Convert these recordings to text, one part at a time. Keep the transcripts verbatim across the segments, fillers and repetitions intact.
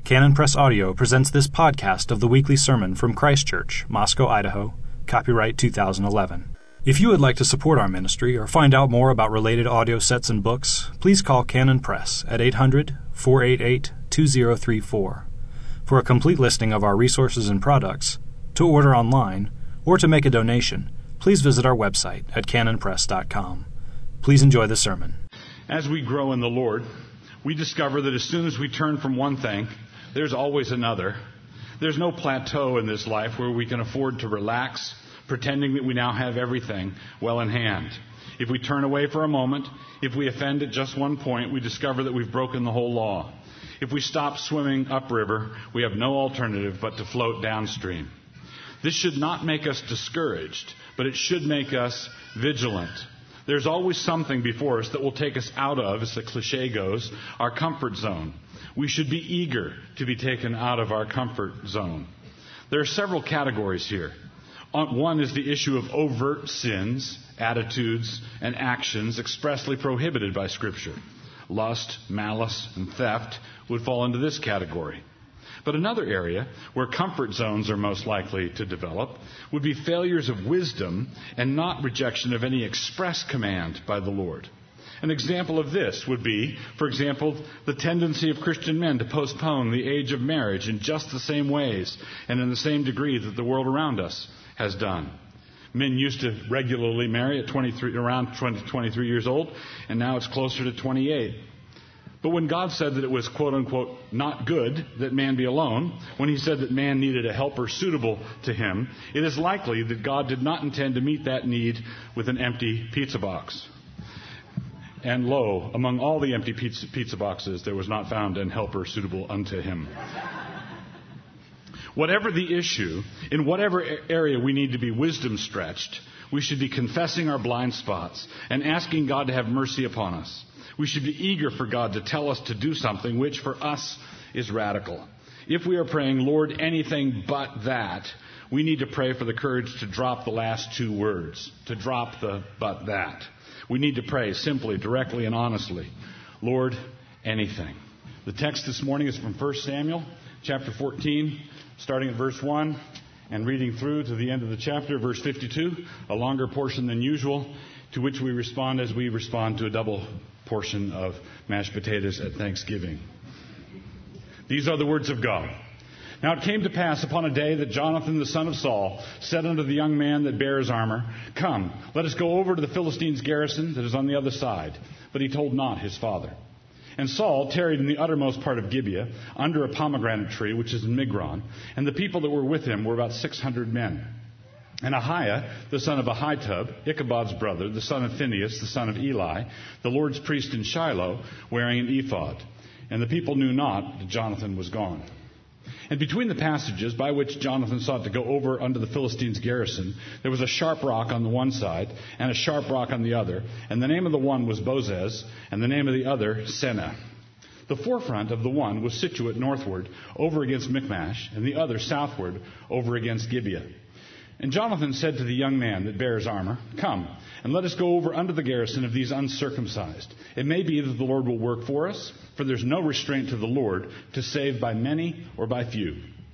Canon Press Audio presents this podcast of the weekly sermon from Christ Church, Moscow, Idaho, copyright two thousand eleven. If you would like to support our ministry or find out more about related audio sets and books, please call Canon Press at eight hundred, four eight eight, two zero three four. For a complete listing of our resources and products, to order online, or to make a donation, please visit our website at canon press dot com. Please enjoy the sermon. As we grow in the Lord, we discover that as soon as we turn from one thing, there's always another. There's no plateau in this life where we can afford to relax, pretending that we now have everything well in hand. If we turn away for a moment, if we offend at just one point, we discover that we've broken the whole law. If we stop swimming upriver, we have no alternative but to float downstream. This should not make us discouraged, but it should make us vigilant. There's always something before us that will take us out of, as the cliche goes, our comfort zone. We should be eager to be taken out of our comfort zone. There are several categories here. One is the issue of overt sins, attitudes, and actions expressly prohibited by Scripture. Lust, malice, and theft would fall into this category. But another area where comfort zones are most likely to develop would be failures of wisdom and not rejection of any express command by the Lord. An example of this would be, for example, the tendency of Christian men to postpone the age of marriage in just the same ways and in the same degree that the world around us has done. Men used to regularly marry at twenty-three, around twenty, twenty-three years old, and now it's closer to twenty-eight. But when God said that it was, quote unquote, not good that man be alone, when he said that man needed a helper suitable to him, it is likely that God did not intend to meet that need with an empty pizza box. And lo, among all the empty pizza, pizza boxes, there was not found an helper suitable unto him. Whatever the issue, in whatever area we need to be wisdom stretched, we should be confessing our blind spots and asking God to have mercy upon us. We should be eager for God to tell us to do something which for us is radical. If we are praying, Lord, anything but that, we need to pray for the courage to drop the last two words, to drop the but that. We need to pray simply, directly, and honestly, Lord, anything. The text this morning is from First Samuel chapter fourteen, starting at verse one and reading through to the end of the chapter, verse fifty-two, a longer portion than usual, to which we respond as we respond to a double portion of mashed potatoes at Thanksgiving. These are the words of God. Now it came to pass upon a day that Jonathan the son of Saul said unto the young man that bare his armor, Come, let us go over to the Philistines' garrison that is on the other side. But he told not his father. And Saul tarried in the uttermost part of Gibeah, under a pomegranate tree, which is in Migron, and the people that were with him were about six hundred men. And Ahiah, the son of Ahitub, Ichabod's brother, the son of Phinehas, the son of Eli, the Lord's priest in Shiloh, wearing an ephod. And the people knew not that Jonathan was gone. And between the passages by which Jonathan sought to go over unto the Philistines' garrison, there was a sharp rock on the one side, and a sharp rock on the other. And the name of the one was Bozez, and the name of the other Seneh. The forefront of the one was situate northward, over against Michmash, and the other southward, over against Gibeah. And Jonathan said to the young man that bare his armor, Come, and let us go over unto the garrison of these uncircumcised. It may be that the Lord will work for us, for there's no restraint to the Lord to save by many or by few.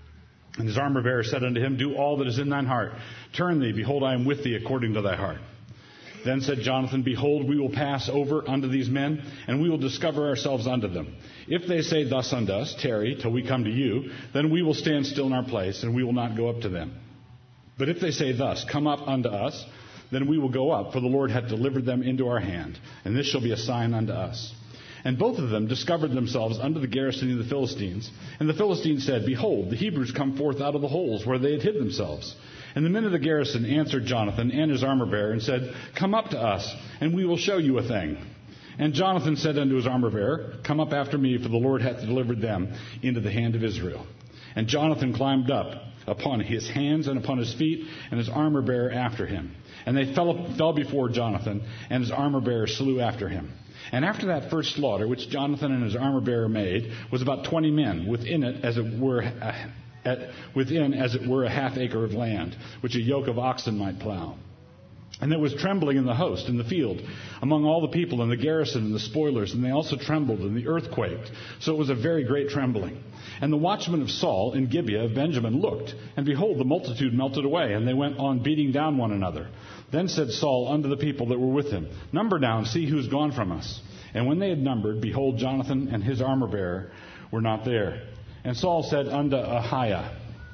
And his armor bearer said unto him, Do all that is in thine heart. Turn thee, behold, I am with thee according to thy heart. Then said Jonathan, Behold, we will pass over unto these men, and we will discover ourselves unto them. If they say thus unto us, Tarry till we come to you, then we will stand still in our place, and we will not go up to them. But if they say thus, Come up unto us, then we will go up, for the Lord hath delivered them into our hand, and this shall be a sign unto us. And both of them discovered themselves unto the garrison of the Philistines. And the Philistines said, Behold, the Hebrews come forth out of the holes where they had hid themselves. And the men of the garrison answered Jonathan and his armor bearer, and said, Come up to us, and we will show you a thing. And Jonathan said unto his armor bearer, Come up after me, for the Lord hath delivered them into the hand of Israel. And Jonathan climbed up upon his hands and upon his feet, and his armor bearer after him. And they fell, fell before Jonathan, and his armor bearer slew after him. And after that first slaughter, which Jonathan and his armor bearer made, was about twenty men, within it as it were, uh, at, within as it were a half acre of land, which a yoke of oxen might plow. And there was trembling in the host, in the field, among all the people, and the garrison, and the spoilers, and they also trembled, and the earth quaked. So it was a very great trembling. And the watchmen of Saul in Gibeah of Benjamin looked, and behold, the multitude melted away, and they went on beating down one another. Then said Saul unto the people that were with him, Number now, and see who is gone from us. And when they had numbered, behold, Jonathan and his armor-bearer were not there. And Saul said unto Ahiah,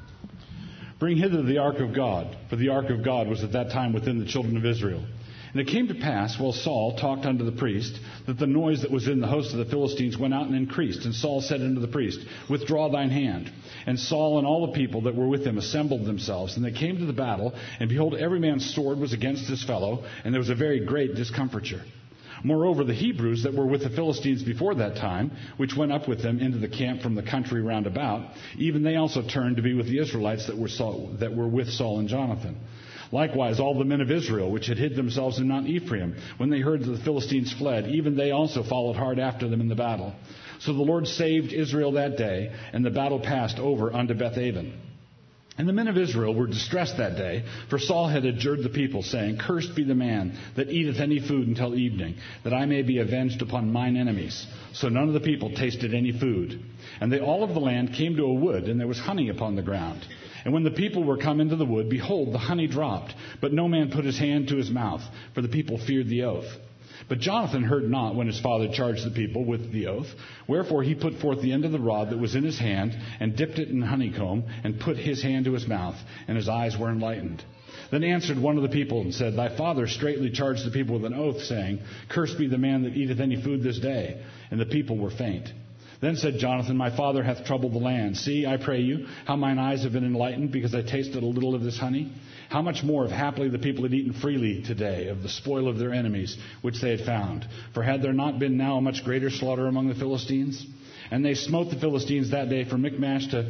Bring hither the ark of God, for the ark of God was at that time within the children of Israel. And it came to pass, while Saul talked unto the priest, that the noise that was in the host of the Philistines went out and increased. And Saul said unto the priest, Withdraw thine hand. And Saul and all the people that were with him assembled themselves. And they came to the battle, and behold, every man's sword was against his fellow, and there was a very great discomfiture. Moreover, the Hebrews that were with the Philistines before that time, which went up with them into the camp from the country round about, even they also turned to be with the Israelites that were, Saul, that were with Saul and Jonathan. Likewise, all the men of Israel, which had hid themselves in Mount Ephraim, when they heard that the Philistines fled, even they also followed hard after them in the battle. So the Lord saved Israel that day, and the battle passed over unto Bethaven. And the men of Israel were distressed that day, for Saul had adjured the people, saying, Cursed be the man that eateth any food until evening, that I may be avenged upon mine enemies. So none of the people tasted any food. And they all of the land came to a wood, and there was honey upon the ground. And when the people were come into the wood, behold, the honey dropped, but no man put his hand to his mouth, for the people feared the oath. But Jonathan heard not when his father charged the people with the oath. Wherefore he put forth the end of the rod that was in his hand, and dipped it in honeycomb, and put his hand to his mouth, and his eyes were enlightened. Then answered one of the people, and said, Thy father straitly charged the people with an oath, saying, Cursed be the man that eateth any food this day. And the people were faint. Then said Jonathan, My father hath troubled the land. See, I pray you, how mine eyes have been enlightened, because I tasted a little of this honey. How much more if happily the people had eaten freely today of the spoil of their enemies, which they had found? For had there not been now a much greater slaughter among the Philistines? And they smote the Philistines that day from Michmash to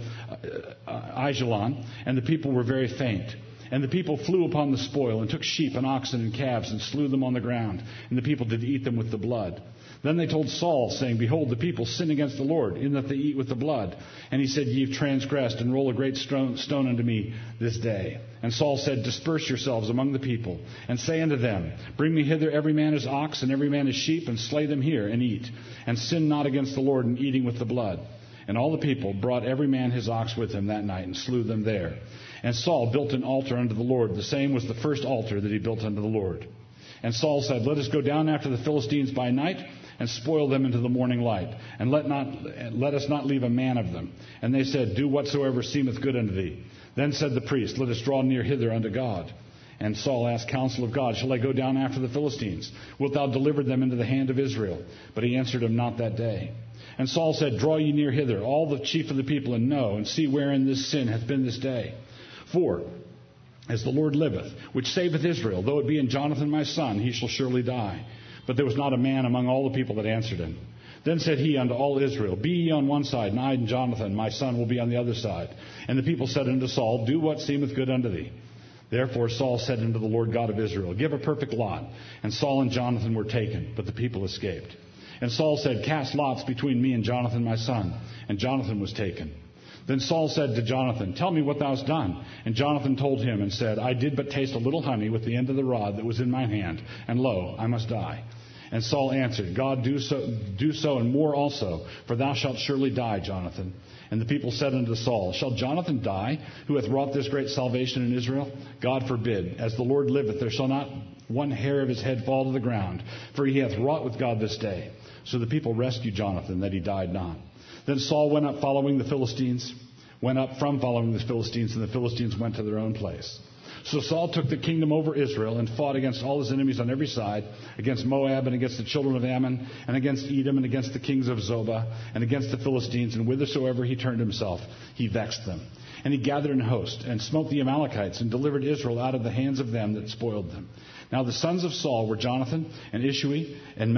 Aijalon, and the people were very faint. And the people flew upon the spoil, and took sheep and oxen and calves, and slew them on the ground. And the people did eat them with the blood. Then they told Saul, saying, Behold, the people sin against the Lord, in that they eat with the blood. And he said, Ye have transgressed, and roll a great stone unto me this day. And Saul said, Disperse yourselves among the people, and say unto them, Bring me hither every man his ox, and every man his sheep, and slay them here, and eat. And sin not against the Lord in eating with the blood. And all the people brought every man his ox with him that night, and slew them there. And Saul built an altar unto the Lord. The same was the first altar that he built unto the Lord. And Saul said, Let us go down after the Philistines by night, and spoil them into the morning light, and let not let us not leave a man of them. And they said, Do whatsoever seemeth good unto thee. Then said the priest, Let us draw near hither unto God. And Saul asked counsel of God, Shall I go down after the Philistines? Wilt thou deliver them into the hand of Israel? But he answered him not that day. And Saul said, Draw ye near hither, all the chief of the people, and know, and see wherein this sin hath been this day. For as the Lord liveth, which saveth Israel, though it be in Jonathan my son, he shall surely die. But there was not a man among all the people that answered him. Then said he unto all Israel, Be ye on one side, and I and Jonathan my son will be on the other side. And the people said unto Saul, Do what seemeth good unto thee. Therefore Saul said unto the Lord God of Israel, Give a perfect lot. And Saul and Jonathan were taken, but the people escaped. And Saul said, Cast lots between me and Jonathan my son. And Jonathan was taken. Then Saul said to Jonathan, Tell me what thou hast done. And Jonathan told him and said, I did but taste a little honey with the end of the rod that was in mine hand, and lo, I must die. And Saul answered, God, do so, do so and more also, for thou shalt surely die, Jonathan. And the people said unto Saul, Shall Jonathan die, who hath wrought this great salvation in Israel? God forbid. As the Lord liveth, there shall not one hair of his head fall to the ground, for he hath wrought with God this day. So the people rescued Jonathan, that he died not. Then Saul went up following the Philistines, went up from following the Philistines, and the Philistines went to their own place. So Saul took the kingdom over Israel and fought against all his enemies on every side, against Moab and against the children of Ammon, and against Edom and against the kings of Zobah, and against the Philistines, and whithersoever he turned himself, he vexed them. And he gathered an host, and smote the Amalekites, and delivered Israel out of the hands of them that spoiled them. Now the sons of Saul were Jonathan, and Ishui, and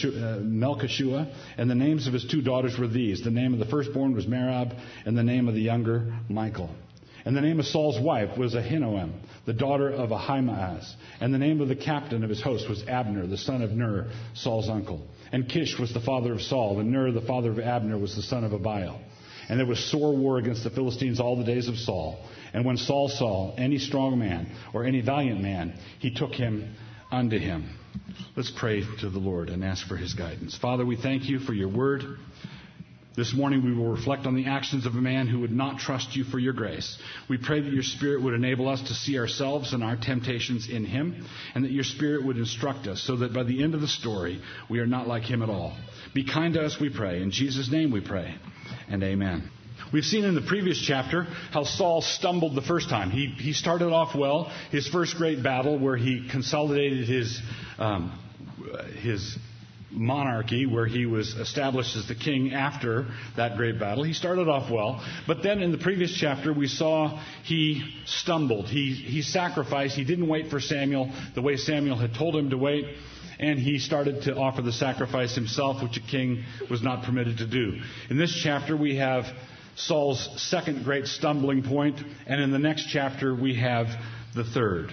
Melchishua, and the names of his two daughters were these. The name of the firstborn was Merab, and the name of the younger, Michal. And the name of Saul's wife was Ahinoam, the daughter of Ahimaaz. And the name of the captain of his host was Abner, the son of Ner, Saul's uncle. And Kish was the father of Saul, and Ner, the father of Abner, was the son of Abiel. And there was sore war against the Philistines all the days of Saul. And when Saul saw any strong man or any valiant man, he took him unto him. Let's pray to the Lord and ask for his guidance. Father, we thank you for your word. This morning we will reflect on the actions of a man who would not trust you for your grace. We pray that your Spirit would enable us to see ourselves and our temptations in him, and that your Spirit would instruct us so that by the end of the story we are not like him at all. Be kind to us, we pray. In Jesus' name we pray, and amen. We've seen in the previous chapter how Saul stumbled the first time. He, he started off well, his first great battle where he consolidated his um, his monarchy, where he was established as the king after that great battle. He started off well, but then in the previous chapter we saw he stumbled. He, he sacrificed. He didn't wait for Samuel the way Samuel had told him to wait, and he started to offer the sacrifice himself, which a king was not permitted to do. In this chapter we have Saul's second great stumbling point, and in the next chapter we have the third.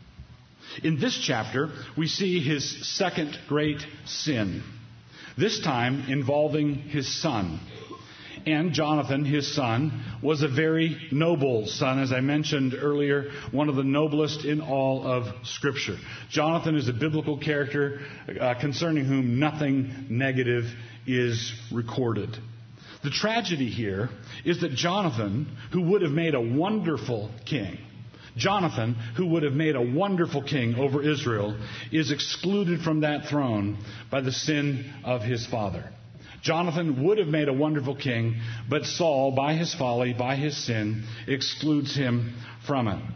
In this chapter, we see his second great sin, this time involving his son. And Jonathan, his son, was a very noble son, as I mentioned earlier, one of the noblest in all of Scripture. Jonathan is a biblical character uh, concerning whom nothing negative is recorded. The tragedy here is that Jonathan, who would have made a wonderful king, Jonathan, who would have made a wonderful king over Israel, is excluded from that throne by the sin of his father. Jonathan would have made a wonderful king, but Saul, by his folly, by his sin, excludes him from it.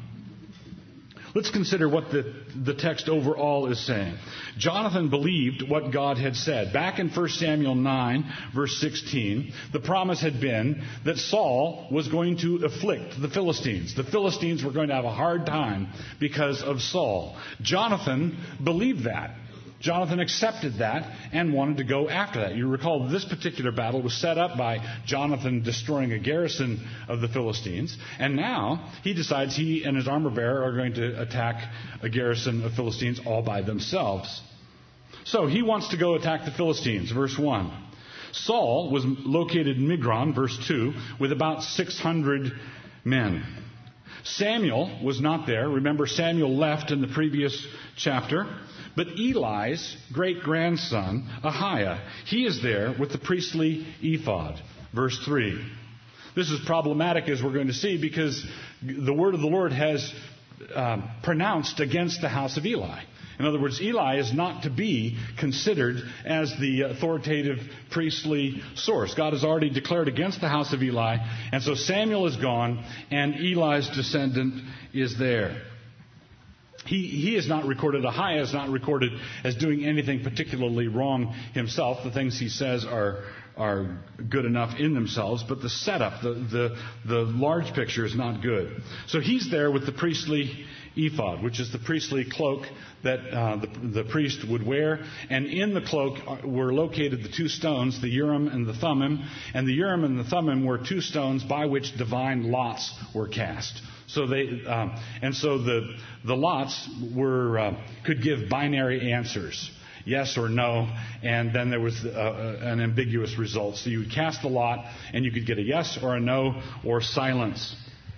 Let's consider what the, the text overall is saying. Jonathan believed what God had said. Back in First Samuel nine, verse sixteen, the promise had been that Saul was going to afflict the Philistines. The Philistines were going to have a hard time because of Saul. Jonathan believed that. Jonathan accepted that and wanted to go after that. You recall this particular battle was set up by Jonathan destroying a garrison of the Philistines. And now he decides he and his armor bearer are going to attack a garrison of Philistines all by themselves. So he wants to go attack the Philistines. Verse one. Saul was located in Migron, verse two, with about six hundred men. Samuel was not there. Remember, Samuel left in the previous chapter. But Eli's great-grandson, Ahiah, he is there with the priestly ephod. Verse three. This is problematic, as we're going to see, because the word of the Lord has uh, pronounced against the house of Eli. In other words, Eli is not to be considered as the authoritative priestly source. God has already declared against the house of Eli, and so Samuel is gone, and Eli's descendant is there. He, he is not recorded, Ahiah is not recorded as doing anything particularly wrong himself. The things he says are are good enough in themselves, but the setup, the, the, the large picture is not good. So he's there with the priestly ephod, which is the priestly cloak that uh, the, the priest would wear. And in the cloak were located the two stones, the Urim and the Thummim. And the Urim and the Thummim were two stones by which divine lots were cast. So they, um, and so the the lots were uh, could give binary answers, yes or no, and then there was uh, an ambiguous result. So you would cast the lot, and you could get a yes or a no or silence.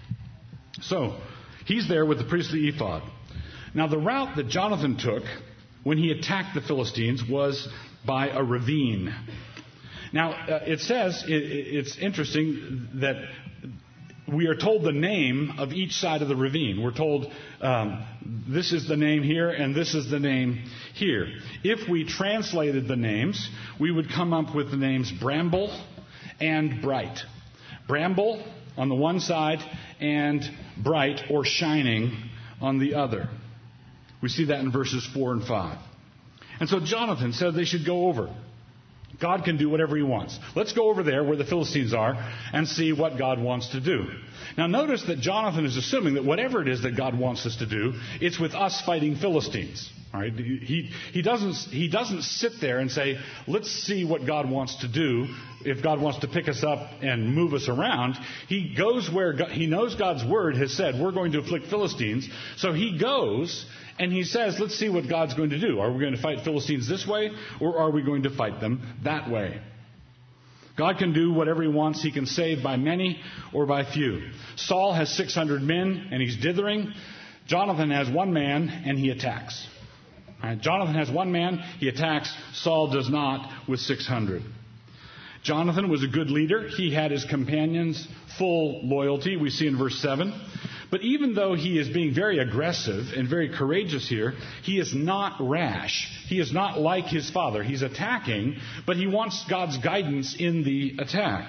So he's there with the priestly ephod. Now the route that Jonathan took when he attacked the Philistines was by a ravine. Now uh, it says it, it's interesting that we are told the name of each side of the ravine. We're told um, this is the name here and this is the name here. If we translated the names, we would come up with the names Bramble and Bright. Bramble on the one side and Bright or Shining on the other. We see that in verses four and five. And so Jonathan said they should go over. God can do whatever he wants. Let's go over there where the Philistines are and see what God wants to do. Now notice that Jonathan is assuming that whatever it is that God wants us to do, it's with us fighting Philistines. All right? He, he, doesn't, he doesn't sit there and say, let's see what God wants to do. If God wants to pick us up and move us around, he goes where God, he knows God's word has said, we're going to afflict Philistines. So he goes and he says, let's see what God's going to do. Are we going to fight Philistines this way, or are we going to fight them that way? God can do whatever he wants. He can save by many or by few. Saul has six hundred men, and he's dithering. Jonathan has one man, and he attacks. All right, Jonathan has one man, he attacks. Saul does not with six hundred. Jonathan was a good leader. He had his companions' full loyalty. We see in verse seven. But even though he is being very aggressive and very courageous here, he is not rash. He is not like his father. He's attacking, but he wants God's guidance in the attack.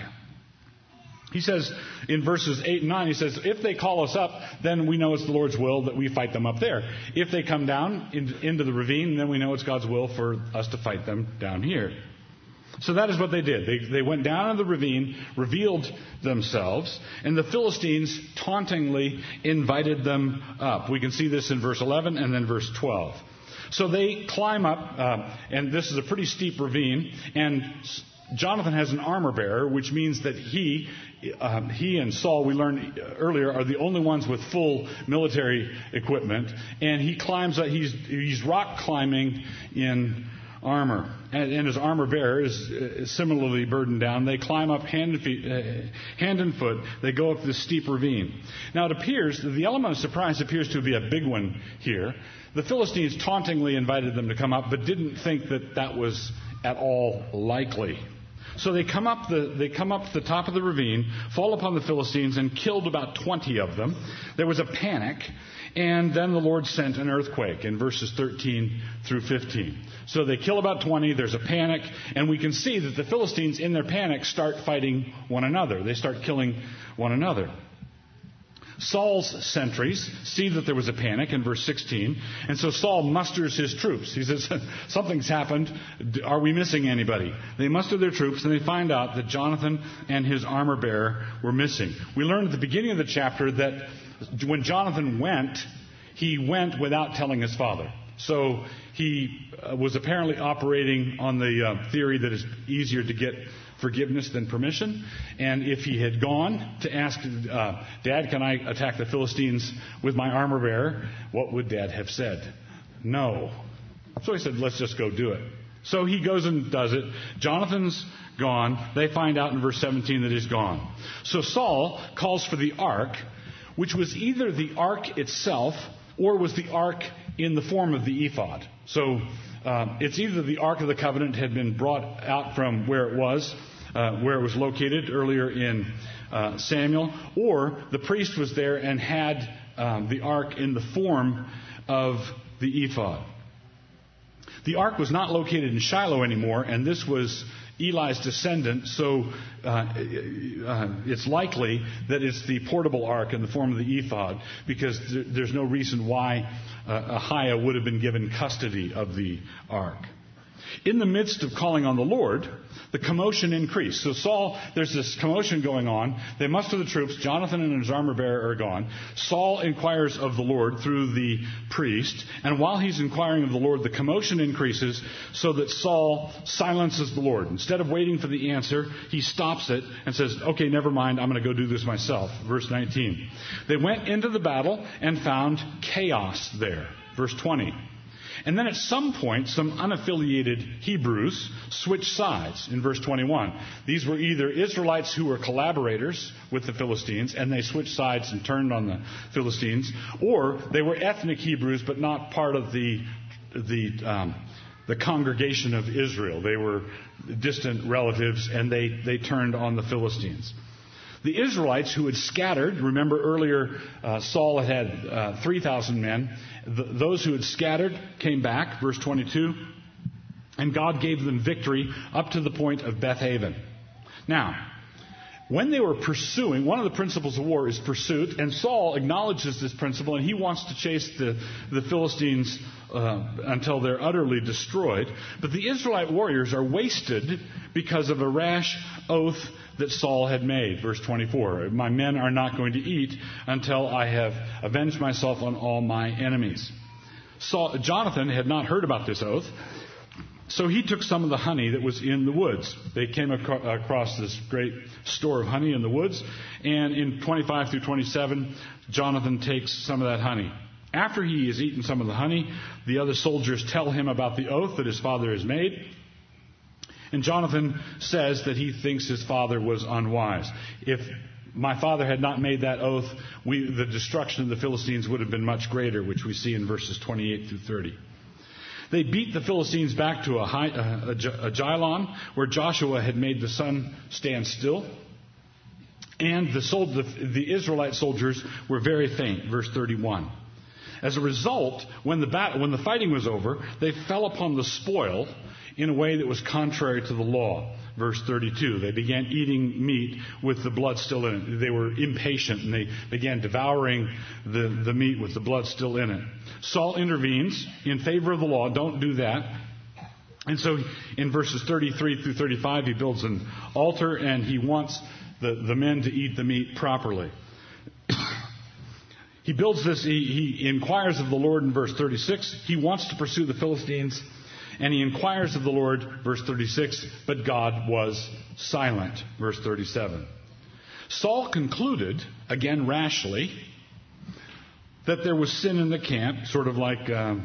He says in verses eight and nine, he says, if they call us up, then we know it's the Lord's will that we fight them up there. If they come down in, into the ravine, then we know it's God's will for us to fight them down here. So that is what they did. They, they went down in the ravine, revealed themselves, and the Philistines tauntingly invited them up. We can see this in verse eleven and then verse twelve. So they climb up, uh, and this is a pretty steep ravine, and Jonathan has an armor bearer, which means that he, uh, he and Saul, we learned earlier, are the only ones with full military equipment, and he climbs up, he's, he's rock climbing in armor, and, and his armor bearer is, is similarly burdened down. They climb up hand and, feet, uh, hand and foot. They go up this steep ravine. Now it appears that the element of surprise appears to be a big one here. The Philistines tauntingly invited them to come up, but didn't think that that was at all likely. So they come up the they come up the top of the ravine, fall upon the Philistines, and killed about twenty of them. There was a panic. And then the Lord sent an earthquake in verses thirteen through fifteen. So they kill about twenty, there's a panic, and we can see that the Philistines in their panic start fighting one another. They start killing one another. Saul's sentries see that there was a panic in verse sixteen, and so Saul musters his troops. He says, something's happened. Are we missing anybody? They muster their troops, and they find out that Jonathan and his armor bearer were missing. We learned at the beginning of the chapter that when Jonathan went, he went without telling his father. So he uh, was apparently operating on the uh, theory that it's easier to get forgiveness than permission. And if he had gone to ask, uh, Dad, can I attack the Philistines with my armor bearer? What would Dad have said? No. So he said, let's just go do it. So he goes and does it. Jonathan's gone. They find out in verse seventeen that he's gone. So Saul calls for the ark, which was either the ark itself or was the ark in the form of the ephod. So uh, it's either the Ark of the Covenant had been brought out from where it was, uh, where it was located earlier in uh, Samuel, or the priest was there and had um, the ark in the form of the ephod. The ark was not located in Shiloh anymore, and this was Eli's descendant, so uh, uh, it's likely that it's the portable ark in the form of the ephod, because th- there's no reason why uh, Ahiah would have been given custody of the ark. In the midst of calling on the Lord, the commotion increased. So Saul, there's this commotion going on. They muster the troops. Jonathan and his armor bearer are gone. Saul inquires of the Lord through the priest. And while he's inquiring of the Lord, the commotion increases so that Saul silences the Lord. Instead of waiting for the answer, he stops it and says, okay, never mind, I'm going to go do this myself. Verse nineteen. They went into the battle and found chaos there. Verse twenty. And then at some point, some unaffiliated Hebrews switched sides in verse twenty-one. These were either Israelites who were collaborators with the Philistines, and they switched sides and turned on the Philistines, or they were ethnic Hebrews, but not part of the the um, the congregation of Israel. They were distant relatives, and they, they turned on the Philistines. The Israelites who had scattered, remember earlier uh, Saul had had uh, three thousand men. Th- those who had scattered came back, verse twenty-two, and God gave them victory up to the point of Beth Haven. Now, when they were pursuing, one of the principles of war is pursuit, and Saul acknowledges this principle, and he wants to chase the, the Philistines uh, until they're utterly destroyed. But the Israelite warriors are wasted because of a rash oath that Saul had made. Verse twenty-four, my men are not going to eat until I have avenged myself on all my enemies. Saul, Jonathan had not heard about this oath, so he took some of the honey that was in the woods. They came ac- across this great store of honey in the woods, and in twenty-five through twenty-seven, Jonathan takes some of that honey. After he has eaten some of the honey, the other soldiers tell him about the oath that his father has made. And Jonathan says that he thinks his father was unwise. If my father had not made that oath, we, the destruction of the Philistines would have been much greater, which we see in verses twenty-eight through thirty. They beat the Philistines back to a, high, a, a, a Gilon, where Joshua had made the sun stand still. And the, sold, the, the Israelite soldiers were very faint, verse thirty-one. As a result, when the, bat, when the fighting was over, they fell upon the spoil in a way that was contrary to the law. Verse thirty-two, they began eating meat with the blood still in it. They were impatient and they began devouring the, the meat with the blood still in it. Saul intervenes in favor of the law. Don't do that. And so in verses thirty-three through thirty-five, he builds an altar and he wants the, the men to eat the meat properly. He builds this, he, he inquires of the Lord in verse thirty-six. He wants to pursue the Philistines. And he inquires of the Lord, verse thirty-six, but God was silent, verse thirty-seven. Saul concluded, again rashly, that there was sin in the camp, sort of like um,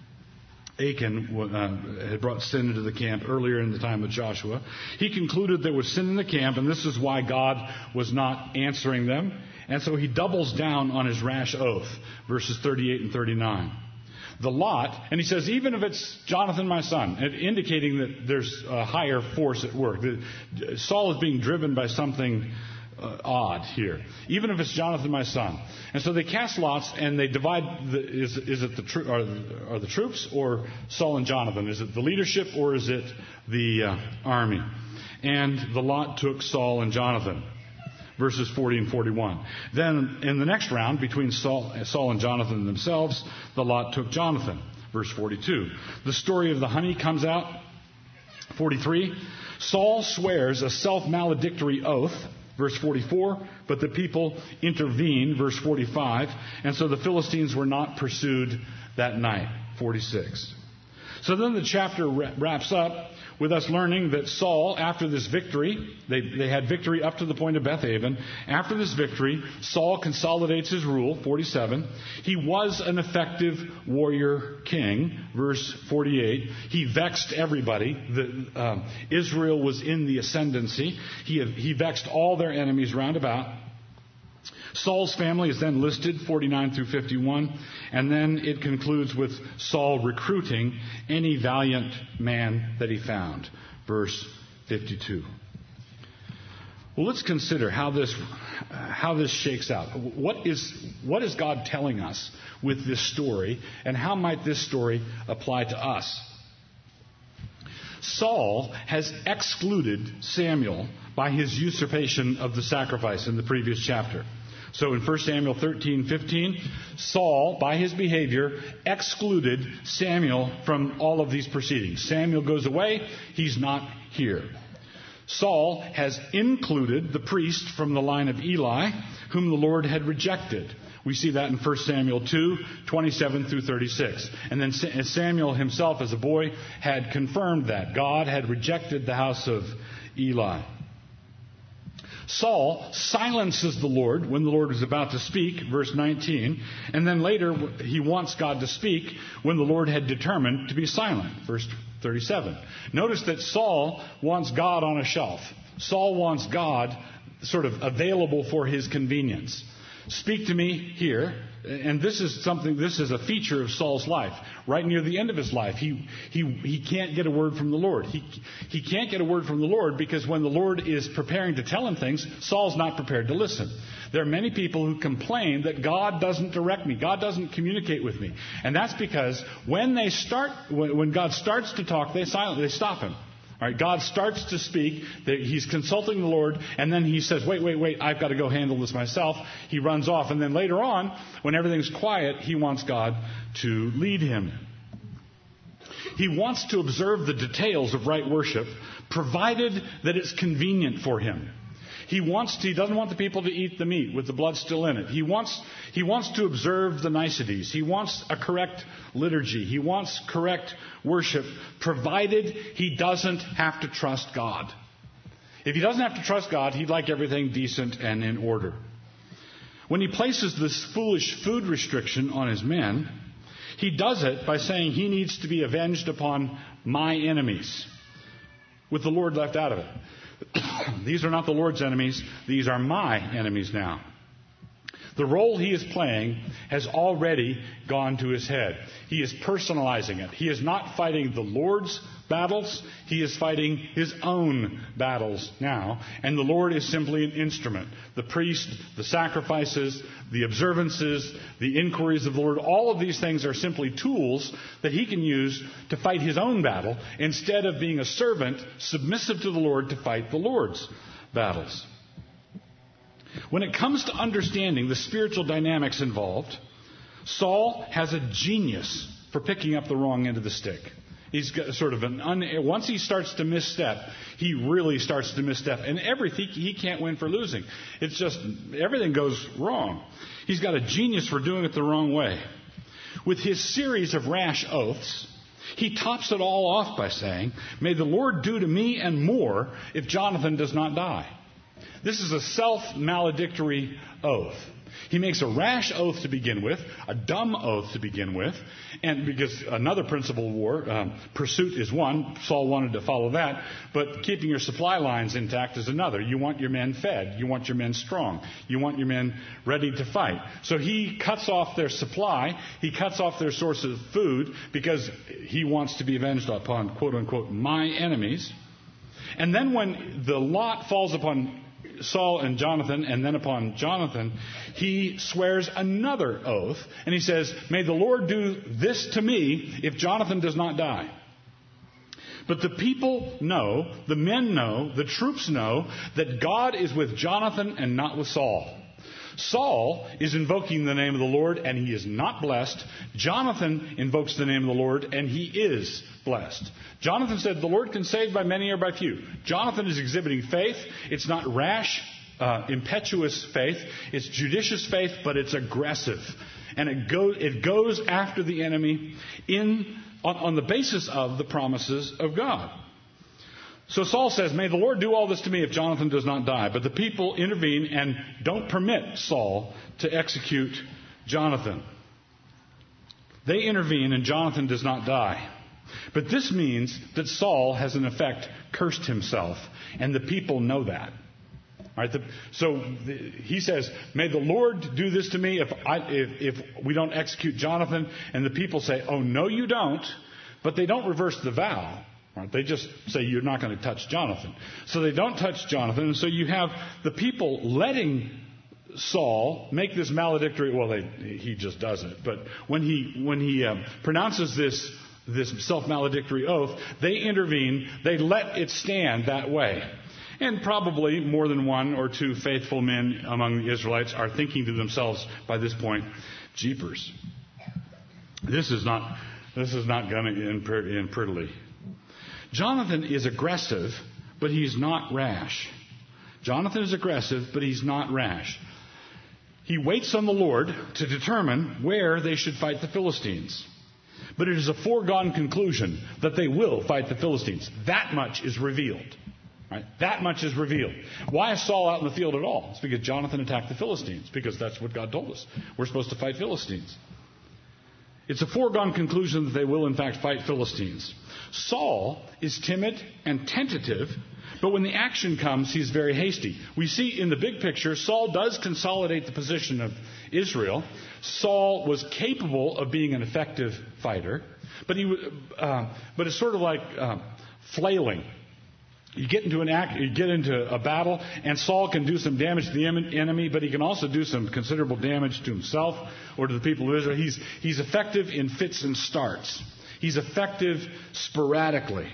Achan uh, had brought sin into the camp earlier in the time of Joshua. He concluded there was sin in the camp, and this is why God was not answering them. And so he doubles down on his rash oath, verses thirty-eight and thirty-nine. The lot, and he says, even if it's Jonathan, my son, indicating that there's a higher force at work. Saul is being driven by something uh, odd here. Even if it's Jonathan, my son. And so they cast lots and they divide, the, is, is it the tro- are, are the troops or Saul and Jonathan? Is it the leadership or is it the uh, army? And the lot took Saul and Jonathan. Verses forty and forty-one. Then in the next round, between Saul, Saul and Jonathan themselves, the lot took Jonathan. Verse forty-two. The story of the honey comes out. forty-three. Saul swears a self-maledictory oath. Verse forty-four. But the people intervene. Verse forty-five. And so the Philistines were not pursued that night. forty-six. So then the chapter wraps up with us learning that Saul, after this victory, they, they had victory up to the point of Bethaven. After this victory, Saul consolidates his rule, forty-seven. He was an effective warrior king, verse forty-eight. He vexed everybody. The, uh, Israel was in the ascendancy. He, he vexed all their enemies round about. Saul's family is then listed, forty-nine through fifty-one, and then it concludes with Saul recruiting any valiant man that he found, verse fifty-two. Well, let's consider how this how this shakes out. What is what is God telling us with this story, and how might this story apply to us? Saul has excluded Samuel by his usurpation of the sacrifice in the previous chapter. So in First Samuel thirteen fifteen, Saul, by his behavior, excluded Samuel from all of these proceedings. Samuel goes away. He's not here. Saul has included the priest from the line of Eli, whom the Lord had rejected. We see that in First Samuel two, twenty-seven through thirty-six. And then Samuel himself, as a boy, had confirmed that. God had rejected the house of Eli. Saul silences the Lord when the Lord is about to speak, verse nineteen. And then later he wants God to speak when the Lord had determined to be silent, verse thirty-seven. Notice that Saul wants God on a shelf. Saul wants God sort of available for his convenience. Speak to me here. And this is something, this is a feature of Saul's life. Right near the end of his life, he, he, he can't get a word from the Lord. He, he can't get a word from the Lord because when the Lord is preparing to tell him things, Saul's not prepared to listen. There are many people who complain that God doesn't direct me. God doesn't communicate with me. And that's because when they start, when, when God starts to talk, they silent, they stop him. All right, God starts to speak. He's consulting the Lord, and then he says, wait, wait, wait, I've got to go handle this myself. He runs off, and then later on, when everything's quiet, he wants God to lead him. He wants to observe the details of right worship, provided that it's convenient for him. He wants to, he doesn't want the people to eat the meat with the blood still in it. He wants, he wants to observe the niceties. He wants a correct liturgy. He wants correct worship, provided he doesn't have to trust God. If he doesn't have to trust God, he'd like everything decent and in order. When he places this foolish food restriction on his men, he does it by saying he needs to be avenged upon my enemies. with the Lord left out of it. These are not the Lord's enemies. These are my enemies now. The role he is playing has already gone to his head. He is personalizing it. He is not fighting the Lord's battles. He is fighting his own battles now. And the Lord is simply an instrument. The priest, the sacrifices, the observances, the inquiries of the Lord, all of these things are simply tools that he can use to fight his own battle instead of being a servant submissive to the Lord to fight the Lord's battles. When it comes to understanding the spiritual dynamics involved, Saul has a genius for picking up the wrong end of the stick. He's got sort of an un, once he starts to misstep, he really starts to misstep, and everything he can't win for losing. It's just everything goes wrong. He's got a genius for doing it the wrong way. With his series of rash oaths, he tops it all off by saying, "May the Lord do to me and more if Jonathan does not die." This is a self-maledictory oath. He makes a rash oath to begin with, a dumb oath to begin with, and because another principle of war, um, pursuit is one. Saul wanted to follow that, but keeping your supply lines intact is another. You want your men fed. You want your men strong. You want your men ready to fight. So he cuts off their supply. He cuts off their source of food because he wants to be avenged upon, quote unquote, my enemies. And then when the lot falls upon Saul and Jonathan, and then upon Jonathan, he swears another oath, and he says, "May the Lord do this to me if Jonathan does not die." But the people know, the men know, the troops know that God is with Jonathan and not with Saul. Saul is invoking the name of the Lord, and he is not blessed. Jonathan invokes the name of the Lord, and he is blessed. Jonathan said, "The Lord can save by many or by few." Jonathan is exhibiting faith. It's not rash, uh, impetuous faith. It's judicious faith, but it's aggressive. And it, go, it goes after the enemy in on, on the basis of the promises of God. So Saul says, "May the Lord do all this to me if Jonathan does not die." But the people intervene and don't permit Saul to execute Jonathan. They intervene and Jonathan does not die. But this means that Saul has in effect cursed himself, and the people know that. All right, the, so the, he says, "May the Lord do this to me if, I, if, if we don't execute Jonathan." And the people say, "Oh, no, you don't." But they don't reverse the vow. Right? They just say, "You're not going to touch Jonathan." So they don't touch Jonathan. And so you have the people letting Saul make this maledictory. Well, they, he just does it. But when he when he uh, pronounces this this self-maledictory oath, they intervene. They let it stand that way. And probably more than one or two faithful men among the Israelites are thinking to themselves by this point, "Jeepers, this is not this is not going to end prettily." Jonathan is aggressive, but he's not rash. Jonathan is aggressive, but he's not rash. He waits on the Lord to determine where they should fight the Philistines. But it is a foregone conclusion that they will fight the Philistines. That much is revealed. Right? That much is revealed. Why is Saul out in the field at all? It's because Jonathan attacked the Philistines, because that's what God told us. We're supposed to fight Philistines. It's a foregone conclusion that they will in fact fight Philistines. Saul is timid and tentative, but when the action comes, he's very hasty. We see in the big picture, Saul does consolidate the position of Israel. Saul was capable of being an effective fighter, but he, uh, but it's sort of like uh, flailing. You get into an act, you get into a battle, and Saul can do some damage to the enemy, but he can also do some considerable damage to himself or to the people of Israel. He's he's effective in fits and starts. He's effective sporadically.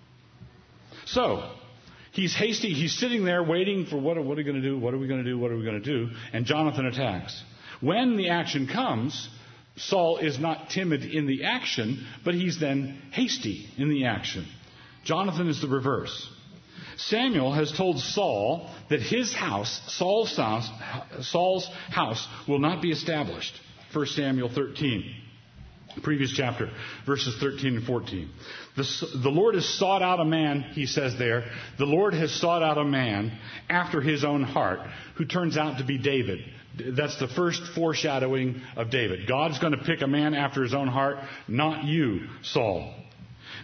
So he's hasty. He's sitting there waiting for what, what are we going to do? What are we going to do? What are we going to do? And Jonathan attacks. When the action comes, Saul is not timid in the action, but he's then hasty in the action. Jonathan is the reverse. Samuel has told Saul that his house, Saul's house, Saul's house will not be established. First Samuel thirteen, previous chapter, verses thirteen and fourteen. The, the Lord has sought out a man, he says there, the Lord has sought out a man after his own heart, who turns out to be David. That's the first foreshadowing of David. God's going to pick a man after his own heart, not you, Saul.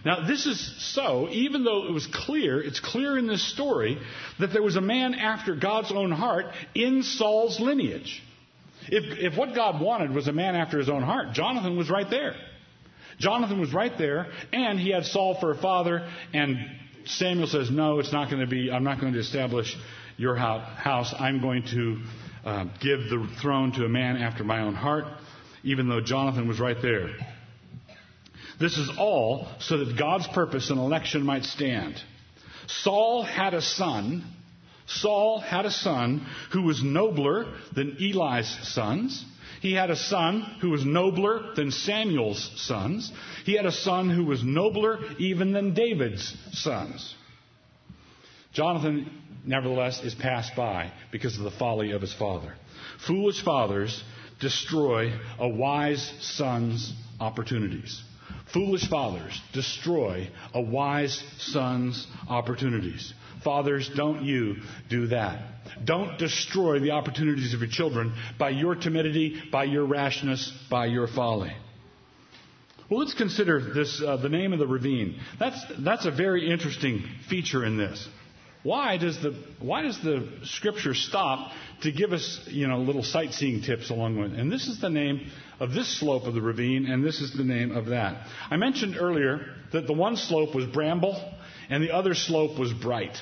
Now, this is so, even though it was clear, it's clear in this story, that there was a man after God's own heart in Saul's lineage. If, if what God wanted was a man after his own heart, Jonathan was right there. Jonathan was right there, and he had Saul for a father, and Samuel says, no, it's not going to be, I'm not going to establish your house. I'm going to uh, give the throne to a man after my own heart, even though Jonathan was right there. This is all so that God's purpose and election might stand. Saul had a son. Saul had a son who was nobler than Eli's sons. He had a son who was nobler than Samuel's sons. He had a son who was nobler even than David's sons. Jonathan, nevertheless, is passed by because of the folly of his father. Foolish fathers destroy a wise son's opportunities. Foolish fathers destroy a wise son's opportunities. Fathers, don't you do that. Don't destroy the opportunities of your children by your timidity, by your rashness, by your folly. Well, let's consider this, uh, the name of the ravine. That's, that's a very interesting feature in this. Why does the why does the Scripture stop to give us, you know, little sightseeing tips along with it? And this is the name of this slope of the ravine, and this is the name of that. I mentioned earlier that the one slope was bramble, and the other slope was bright.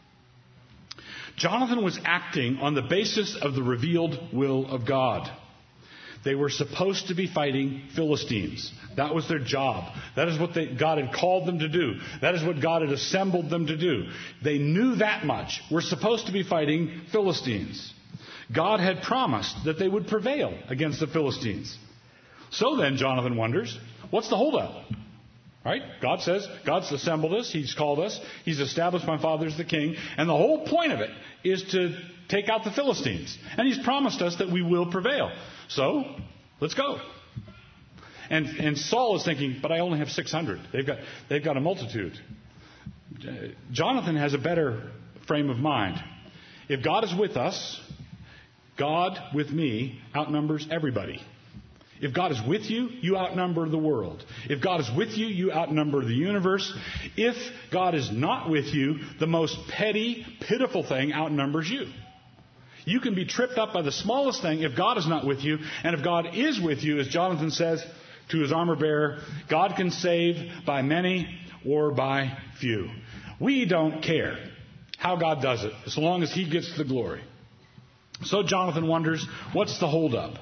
Jonathan was acting on the basis of the revealed will of God. They were supposed to be fighting Philistines. That was their job. That is what they, God had called them to do. That is what God had assembled them to do. They knew that much. We're supposed to be fighting Philistines. God had promised that they would prevail against the Philistines. So then, Jonathan wonders, what's the holdup? Right? God says, God's assembled us. He's called us. He's established my father as the king. And the whole point of it is to take out the Philistines. And He's promised us that we will prevail. So, let's go. And, and Saul is thinking, but I only have six hundred. They've got, they've got a multitude. Jonathan has a better frame of mind. If God is with us, God with me outnumbers everybody. If God is with you, you outnumber the world. If God is with you, you outnumber the universe. If God is not with you, the most petty, pitiful thing outnumbers you. You can be tripped up by the smallest thing if God is not with you. And if God is with you, as Jonathan says to his armor bearer, God can save by many or by few. We don't care how God does it, as long as He gets the glory. So Jonathan wonders, what's the holdup?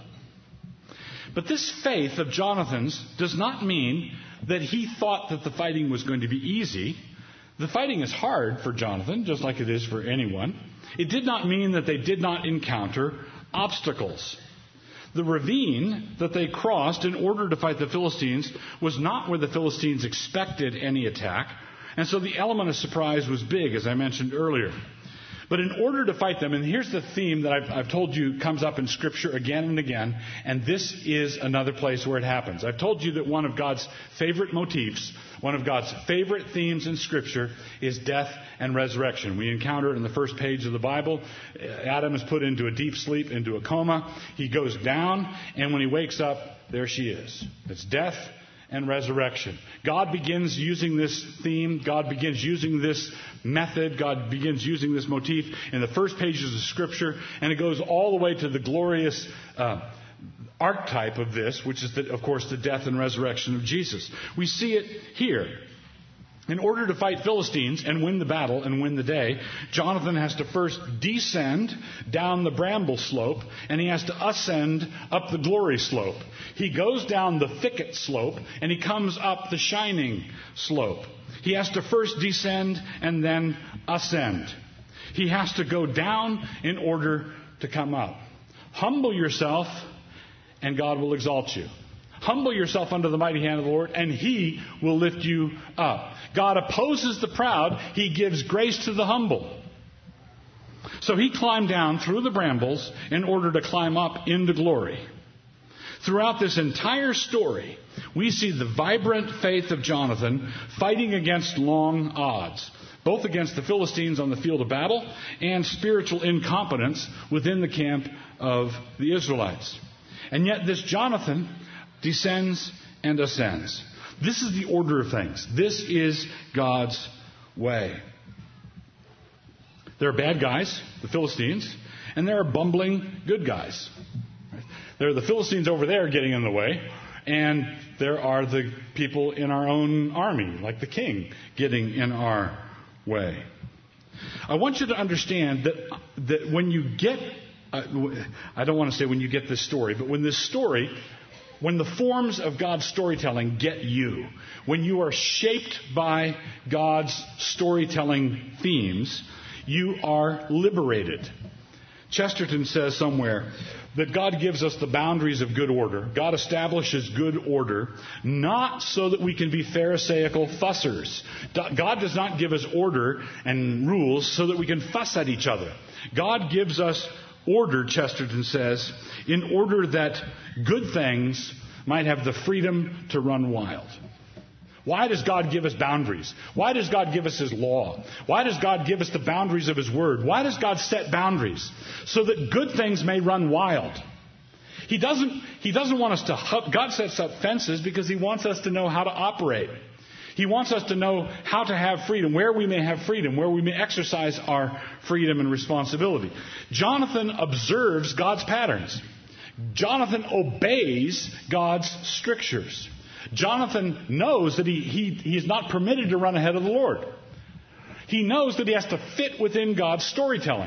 But this faith of Jonathan's does not mean that he thought that the fighting was going to be easy. The fighting is hard for Jonathan, just like it is for anyone. It did not mean that they did not encounter obstacles. The ravine that they crossed in order to fight the Philistines was not where the Philistines expected any attack, and so the element of surprise was big, as I mentioned earlier. But in order to fight them, and here's the theme that I've, I've told you comes up in Scripture again and again, and this is another place where it happens. I've told you that one of God's favorite motifs, one of God's favorite themes in Scripture is death and resurrection. We encounter it in the first page of the Bible. Adam is put into a deep sleep, into a coma. He goes down, and when he wakes up, there she is. It's death and resurrection. God begins using this theme. God begins using this method. God begins using this motif in the first pages of Scripture, and it goes all the way to the glorious uh, archetype of this, which is, the, of course, the death and resurrection of Jesus. We see it here. In order to fight Philistines and win the battle and win the day, Jonathan has to first descend down the bramble slope, and he has to ascend up the glory slope. He goes down the thicket slope, and he comes up the shining slope. He has to first descend and then ascend. He has to go down in order to come up. Humble yourself, and God will exalt you. Humble yourself under the mighty hand of the Lord, and He will lift you up. God opposes the proud. He gives grace to the humble. So he climbed down through the brambles in order to climb up into glory. Throughout this entire story, we see the vibrant faith of Jonathan fighting against long odds, both against the Philistines on the field of battle and spiritual incompetence within the camp of the Israelites. And yet this Jonathan descends and ascends. This is the order of things. This is God's way. There are bad guys, the Philistines, and there are bumbling good guys. There are the Philistines over there getting in the way, and there are the people in our own army, like the king, getting in our way. I want you to understand that, that when you get, uh, I don't want to say when you get this story, but when this story, when the forms of God's storytelling get you, when you are shaped by God's storytelling themes, you are liberated. Chesterton says somewhere that God gives us the boundaries of good order. God establishes good order, not so that we can be Pharisaical fussers. God does not give us order and rules so that we can fuss at each other. God gives us order, Chesterton says, in order that good things might have the freedom to run wild. Why does God give us boundaries? Why does God give us His law? Why does God give us the boundaries of His Word? Why does God set boundaries? So that good things may run wild. He doesn't, He doesn't want us to, God sets up fences because He wants us to know how to operate. He wants us to know how to have freedom, where we may have freedom, where we may exercise our freedom and responsibility. Jonathan observes God's patterns. Jonathan obeys God's strictures. Jonathan knows that he, he, he is not permitted to run ahead of the Lord. He knows that he has to fit within God's storytelling.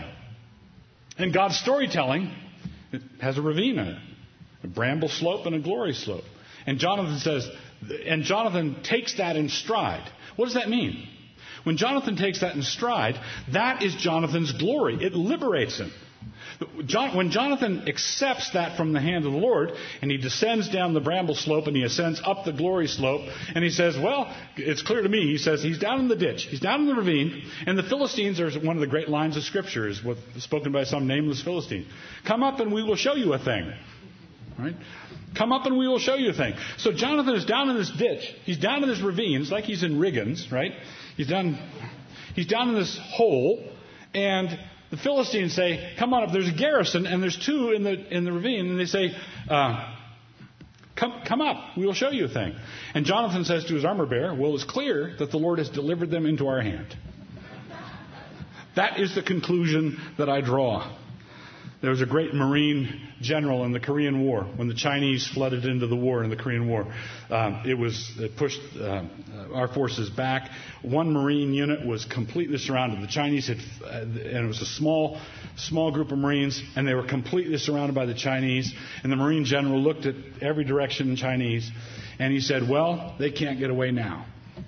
And God's storytelling has a ravine in it, a bramble slope and a glory slope. And Jonathan says, and Jonathan takes that in stride. What does that mean? When Jonathan takes that in stride, that is Jonathan's glory. It liberates him. When Jonathan accepts that from the hand of the Lord, and he descends down the bramble slope and he ascends up the glory slope, and he says, well, it's clear to me, he says, he's down in the ditch, he's down in the ravine, and the Philistines are one of the great lines of Scripture, is what, spoken by some nameless Philistine. Come up and we will show you a thing. Right? Come up and we will show you a thing. So Jonathan is down in this ditch, he's down in this ravine, it's like he's in Riggins, right? He's down, he's down in this hole, and the Philistines say, come on up, there's a garrison, and there's two in the in the ravine, and they say, uh, come, come up, we will show you a thing. And Jonathan says to his armor bearer, well, it's clear that the Lord has delivered them into our hand. That is the conclusion that I draw. There was a great Marine general in the Korean War. When the Chinese flooded into the war in the Korean War, um, it was it pushed uh, our forces back. One Marine unit was completely surrounded. The Chinese had, uh, and it was a small, small group of Marines, and they were completely surrounded by the Chinese. And the Marine general looked at every direction in Chinese, and he said, "Well, they can't get away now."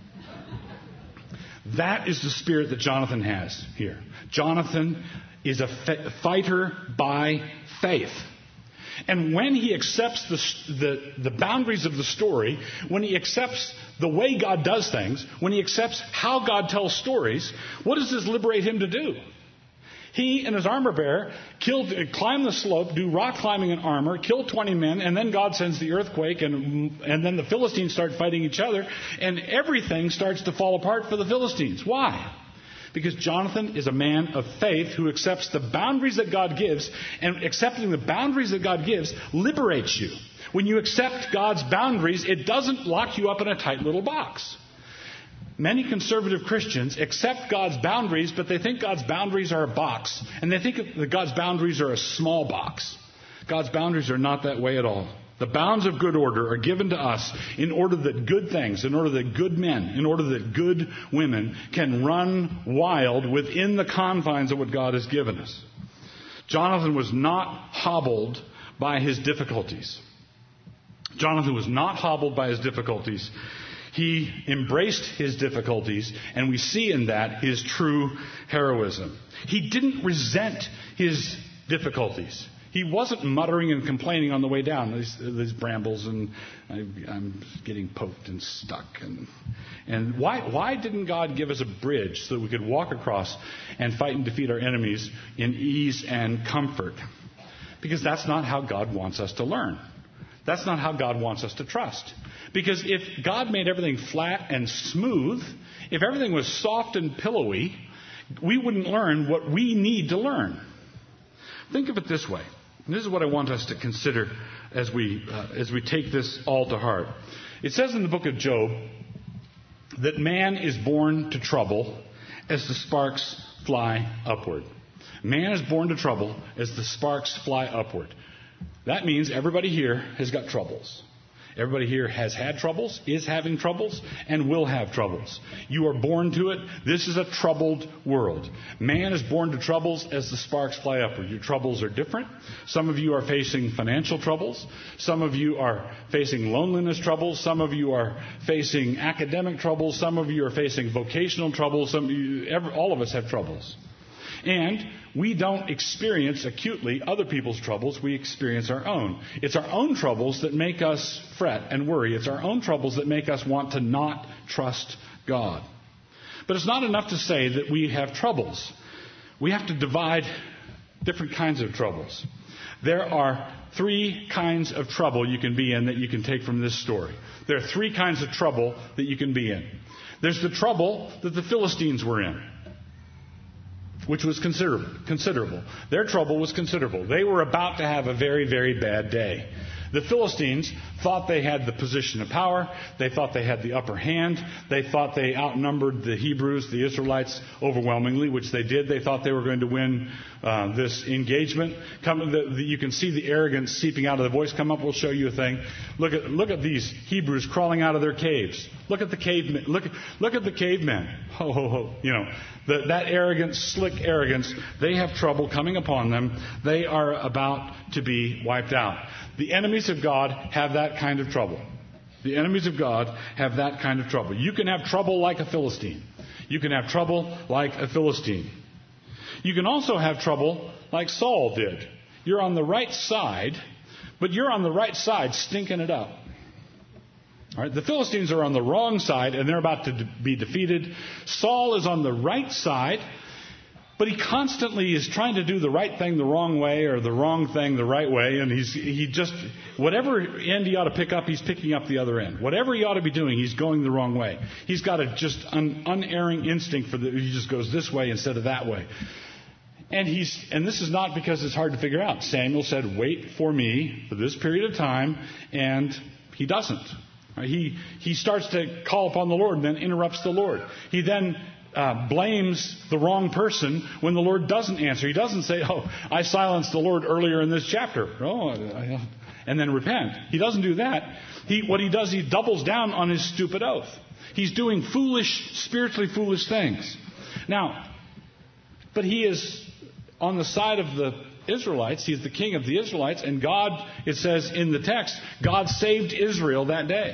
That is the spirit that Jonathan has here. Jonathan is a fa- fighter by faith. And when he accepts the, the, the boundaries of the story, when he accepts the way God does things, when he accepts how God tells stories, what does this liberate him to do? He and his armor bearer killed, climb the slope, do rock climbing in armor, kill twenty men, and then God sends the earthquake, and, and then the Philistines start fighting each other, and everything starts to fall apart for the Philistines. Why? Because Jonathan is a man of faith who accepts the boundaries that God gives, and accepting the boundaries that God gives liberates you. When you accept God's boundaries, it doesn't lock you up in a tight little box. Many conservative Christians accept God's boundaries, but they think God's boundaries are a box, and they think that God's boundaries are a small box. God's boundaries are not that way at all. The bounds of good order are given to us in order that good things, in order that good men, in order that good women can run wild within the confines of what God has given us. Jonathan was not hobbled by his difficulties. Jonathan was not hobbled by his difficulties. He embraced his difficulties, and we see in that his true heroism. He didn't resent his difficulties. He wasn't muttering and complaining on the way down. These, these brambles, and I, I'm getting poked and stuck. And, and why, why didn't God give us a bridge so that we could walk across and fight and defeat our enemies in ease and comfort? Because that's not how God wants us to learn. That's not how God wants us to trust. Because if God made everything flat and smooth, if everything was soft and pillowy, we wouldn't learn what we need to learn. Think of it this way. And this is what I want us to consider as we uh, as we take this all to heart. It says in the book of Job that man is born to trouble as the sparks fly upward. Man is born to trouble as the sparks fly upward. That means everybody here has got troubles. Everybody here has had troubles, is having troubles, and will have troubles. You are born to it. This is a troubled world. Man is born to troubles as the sparks fly upward. Your troubles are different. Some of you are facing financial troubles. Some of you are facing loneliness troubles. Some of you are facing academic troubles. Some of you are facing vocational troubles. Some of you, every, all of us have troubles. And we don't experience acutely other people's troubles. We experience our own. It's our own troubles that make us fret and worry. It's our own troubles that make us want to not trust God. But it's not enough to say that we have troubles. We have to divide different kinds of troubles. There are three kinds of trouble you can be in that you can take from this story. There are three kinds of trouble that you can be in. There's the trouble that the Philistines were in, which was considerable. considerable. Their trouble was considerable. They were about to have a very, very bad day. The Philistines thought they had the position of power. They thought they had the upper hand. They thought they outnumbered the Hebrews, the Israelites, overwhelmingly, which they did. They thought they were going to win uh, this engagement. Come, the, the, you can see the arrogance seeping out of the voice. Come up, we'll show you a thing. Look at look at these Hebrews crawling out of their caves. Look at the cavemen. Look at look at the cavemen. Ho ho ho! You know the, that arrogant, slick arrogance. They have trouble coming upon them. They are about to be wiped out. The enemies of God have that kind of trouble. The enemies of God have that kind of trouble. You can have trouble like a Philistine. You can have trouble like a Philistine. You can also have trouble like Saul did. You're on the right side, but you're on the right side stinking it up. All right, the Philistines are on the wrong side, and they're about to de- be defeated. Saul is on the right side, but he constantly is trying to do the right thing the wrong way or the wrong thing the right way. And he's he just, whatever end he ought to pick up, he's picking up the other end. Whatever he ought to be doing, he's going the wrong way. He's got a just un, unerring instinct for the, he just goes this way instead of that way. And he's, and this is not because it's hard to figure out. Samuel said, wait for me for this period of time, and he doesn't. He, he starts to call upon the Lord and then interrupts the Lord. He then Uh, blames the wrong person when the Lord doesn't answer. He doesn't say, oh, I silenced the Lord earlier in this chapter. Oh, I, and then repent. He doesn't do that. He, what he does, he doubles down on his stupid oath. He's doing foolish, spiritually foolish things. Now, but he is on the side of the Israelites. He's the king of the Israelites. And God, it says in the text, God saved Israel that day.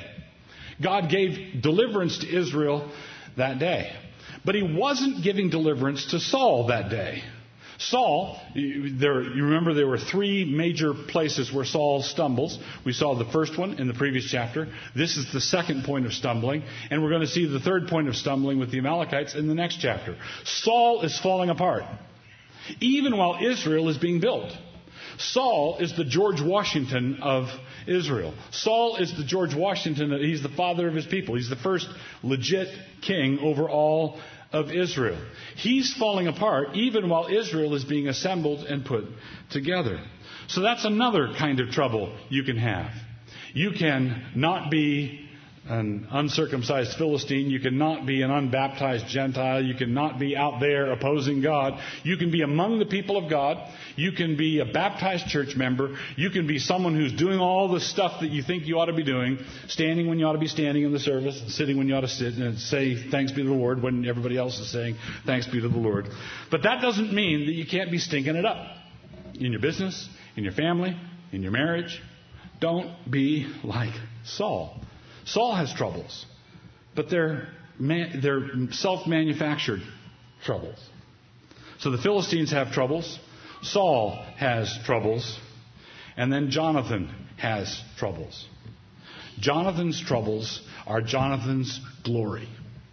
God gave deliverance to Israel that day. But he wasn't giving deliverance to Saul that day. Saul, there, you remember there were three major places where Saul stumbles. We saw the first one in the previous chapter. This is the second point of stumbling. And we're going to see the third point of stumbling with the Amalekites in the next chapter. Saul is falling apart, even while Israel is being built. Saul is the George Washington of Israel. Saul is the George Washington. He's the father of his people. He's the first legit king over all of Israel. He's falling apart even while Israel is being assembled and put together. So that's another kind of trouble you can have. You can not be an uncircumcised Philistine. You cannot be an unbaptized Gentile. You cannot be out there opposing God. You can be among the people of God. You can be a baptized church member. You can be someone who's doing all the stuff that you think you ought to be doing, standing when you ought to be standing in the service, and sitting when you ought to sit, and say thanks be to the Lord when everybody else is saying thanks be to the Lord. But that doesn't mean that you can't be stinking it up in your business, in your family, in your marriage. Don't be like Saul. Saul has troubles, but they're, man, they're self-manufactured troubles. So the Philistines have troubles. Saul has troubles. And then Jonathan has troubles. Jonathan's troubles are Jonathan's glory.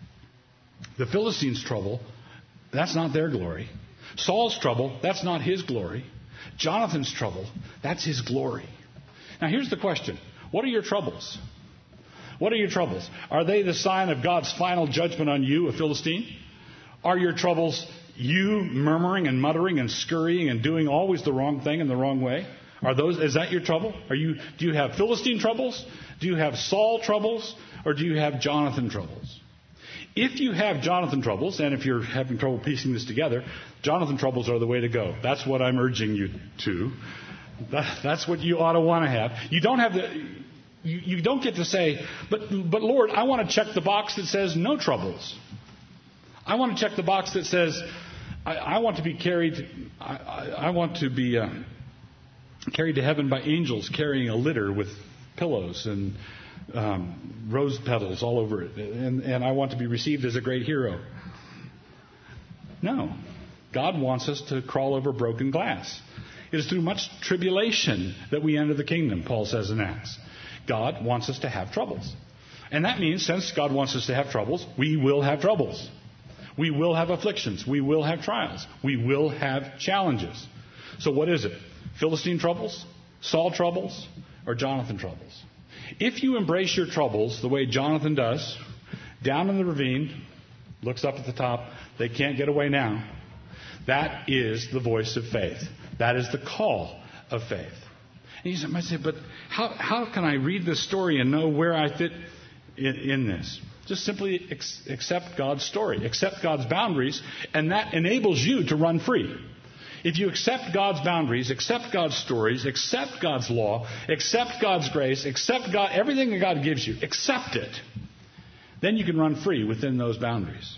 The Philistines' trouble, that's not their glory. Saul's trouble, that's not his glory. Jonathan's trouble, that's his glory. Now here's the question. What are your troubles? What are your troubles? Are they the sign of God's final judgment on you, a Philistine? Are your troubles you murmuring and muttering and scurrying and doing always the wrong thing in the wrong way? Are those, is that your trouble? Are you, do you have Philistine troubles? Do you have Saul troubles? Or do you have Jonathan troubles? If you have Jonathan troubles, and if you're having trouble piecing this together, Jonathan troubles are the way to go. That's what I'm urging you to. That, that's what you ought to want to have. You don't have the, you, you don't get to say, but, but Lord, I want to check the box that says no troubles. I want to check the box that says, I, I want to be carried, I, I, I want to be uh, carried to heaven by angels carrying a litter with pillows and um, rose petals all over it. And, and I want to be received as a great hero. No. God wants us to crawl over broken glass. It is through much tribulation that we enter the kingdom, Paul says in Acts. God wants us to have troubles. And that means, since God wants us to have troubles, we will have troubles. We will have afflictions. We will have trials. We will have challenges. So what is it? Philistine troubles? Saul troubles? Or Jonathan troubles? If you embrace your troubles the way Jonathan does, down in the ravine, looks up at the top, they can't get away now. That is the voice of faith. That is the call of faith. And you might say, but how, how can I read this story and know where I fit in, in this? Just simply ex- accept God's story, accept God's boundaries, and that enables you to run free. If you accept God's boundaries, accept God's stories, accept God's law, accept God's grace, accept God, everything that God gives you, accept it, then you can run free within those boundaries.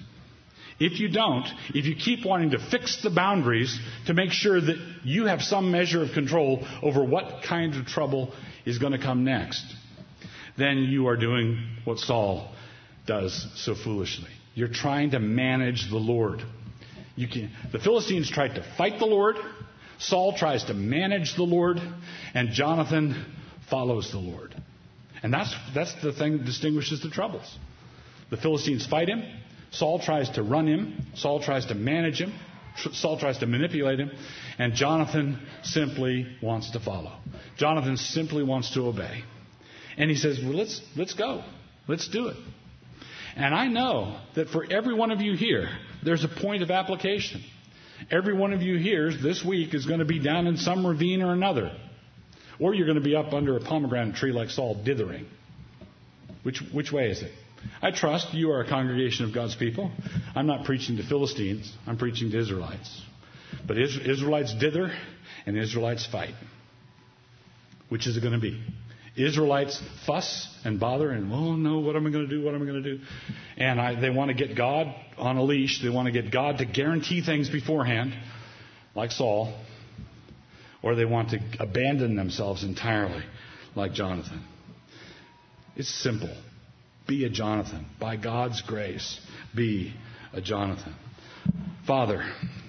If you don't, if you keep wanting to fix the boundaries to make sure that you have some measure of control over what kind of trouble is going to come next, then you are doing what Saul does so foolishly. You're trying to manage the Lord. You can, the Philistines tried to fight the Lord. Saul tries to manage the Lord. And Jonathan follows the Lord. And that's, that's the thing that distinguishes the troubles. The Philistines fight him. Saul tries to run him. Saul tries to manage him. Saul tries to manipulate him. And Jonathan simply wants to follow. Jonathan simply wants to obey. And he says, well, let's, let's go. Let's do it. And I know that for every one of you here, there's a point of application. Every one of you here this week is going to be down in some ravine or another. Or you're going to be up under a pomegranate tree like Saul, dithering. Which, which way is it? I trust you are a congregation of God's people. I'm not preaching to Philistines. I'm preaching to Israelites. But Israelites dither and Israelites fight. Which is it going to be? Israelites fuss and bother and, oh no, what am I going to do? What am I going to do? And I, they want to get God on a leash. They want to get God to guarantee things beforehand, like Saul. Or they want to abandon themselves entirely, like Jonathan. It's simple. Be a Jonathan. By God's grace, be a Jonathan. Father,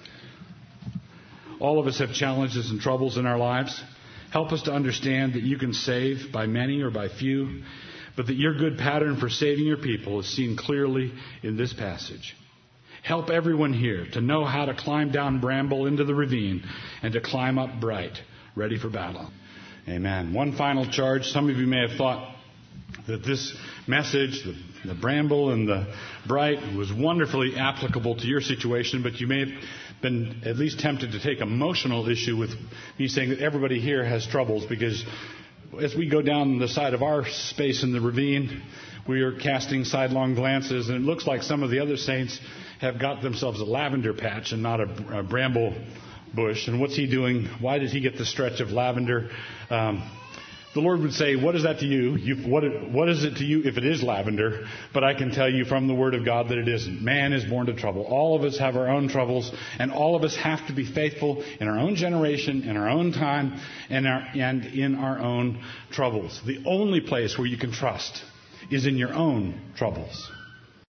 all of us have challenges and troubles in our lives. Help us to understand that you can save by many or by few, but that your good pattern for saving your people is seen clearly in this passage. Help everyone here to know how to climb down Bramble into the ravine and to climb up Bright, ready for battle. Amen. One final charge. Some of you may have thought that this message, the, the Bramble and the Bright, was wonderfully applicable to your situation, but you may have been at least tempted to take emotional issue with me saying that everybody here has troubles, because as we go down the side of our space in the ravine, we are casting sidelong glances, and it looks like some of the other saints have got themselves a lavender patch and not a, a bramble bush. And what's he doing? Why did he get the stretch of lavender? Um, The Lord would say, what is that to you? you what, what is it to you if it is lavender? But I can tell you from the Word of God that it isn't. Man is born to trouble. All of us have our own troubles, and all of us have to be faithful in our own generation, in our own time, and, our, and in our own troubles. The only place where you can trust is in your own troubles.